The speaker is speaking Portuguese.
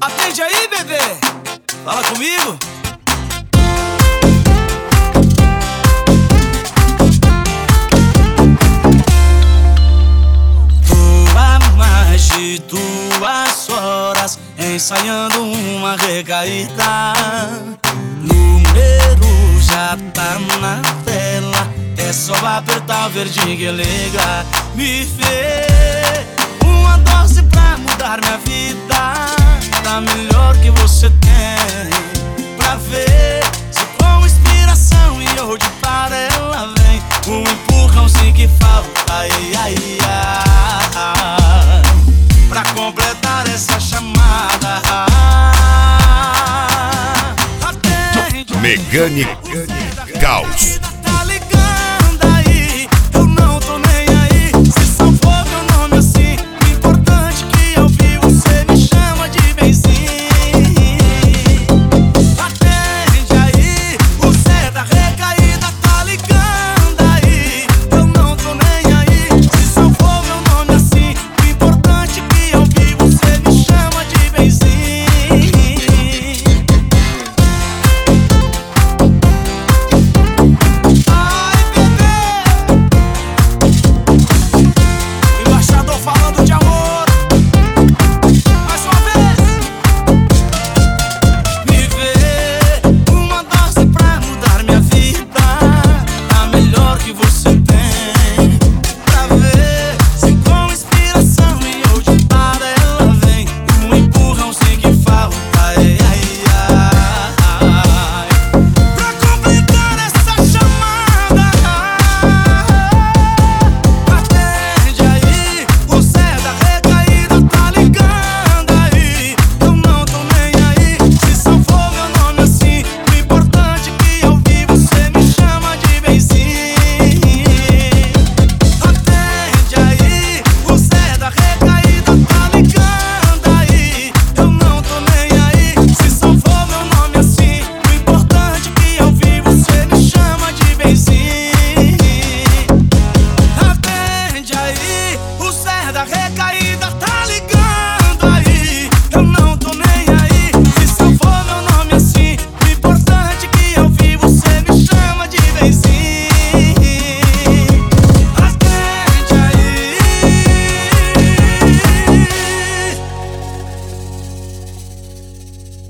Atende aí, bebê. Fala comigo. Tô há mais de 2 horas ensaiando uma recaída. Número já tá na tela, é só apertar o verdinho que liga. Me vê uma dose pra mudar minha vida, tá melhor que você tem. Pra ver se com inspiração e eu de para ela vem. Um empurrãozinho que falta, ai, ai, ai, pra completar essa chamada. Megane Caos.